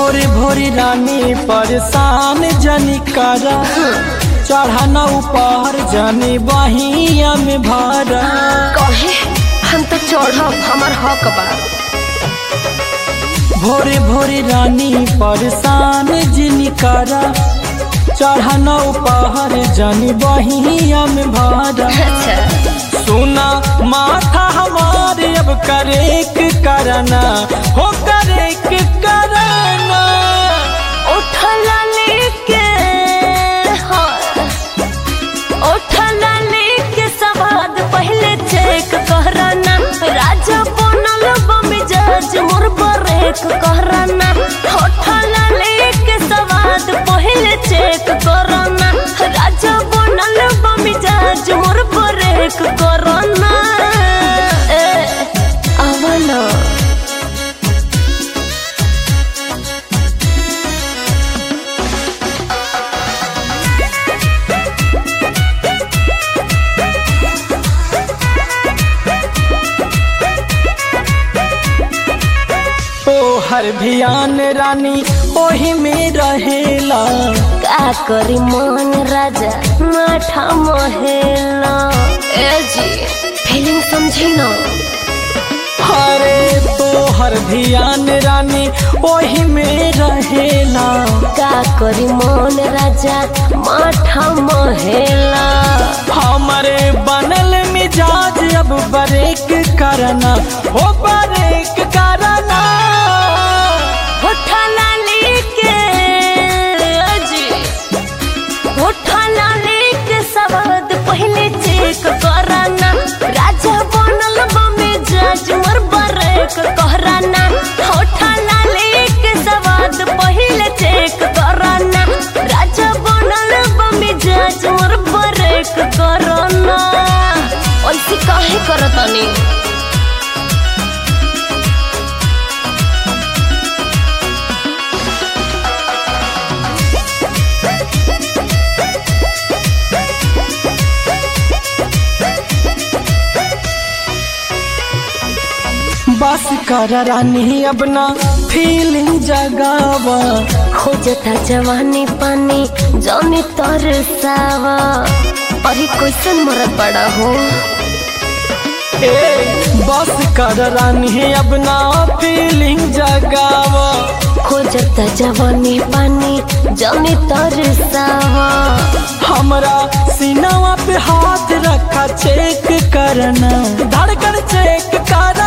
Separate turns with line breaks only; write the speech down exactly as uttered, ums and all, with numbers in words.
भोरे भोरे रानी परेशान जनी करा, चढ़ाना ऊपर जनी बहिया में भरा।
कहे हम तो चढ़ब, हमार हक बा।
भोरे भोरे रानी परेशान जनी करा, चढ़ाना ऊपर जनी बहिया में भरा। सुना माथा हमारे अब करे के करना हो, करे के करना।
उठला लेके उठला लेके सवाद पहले चेक करना, राजा बनल बमिजाज मोर ब्रेक करना। उठला लेके सवाद पहले चेक करना, राजा बनल बमिजाज मोर ब्रेक करना। ए आवना
हर भियान रानी ओही में रहेला,
का करी मन राजा माठा महेला। ए जी फीलिंग समझी ना।
हरे तो हर भियान रानी ओही में रहेला,
का करी मन राजा माठा महेला।
हमारे बनल मिजाज अब ब्रेक करना हो, ब्रेक करना।
उठला लेके जी उठला लेके सवाद पहले चेक करना, राजा बनल बमिजाज मोर ब्रेक करना। उठला लेके सवाद पहले चेक करना, राजा बनल बमिजाज मोर ब्रेक करना। ऐसे काहे करतनी?
बस कर रानी अब ना फीलिंग जगावा,
खोजता जवानी पानी जानी तरसावा। अरे कैसन मरद बड़ा हो।
ए बस कर रानी अब ना फीलिंग जगावा,
खोजता जवानी पानी जानी तरसावा।
हमरा सीनावा पे हाथ रखा चेक करना, धड़कन चेक कर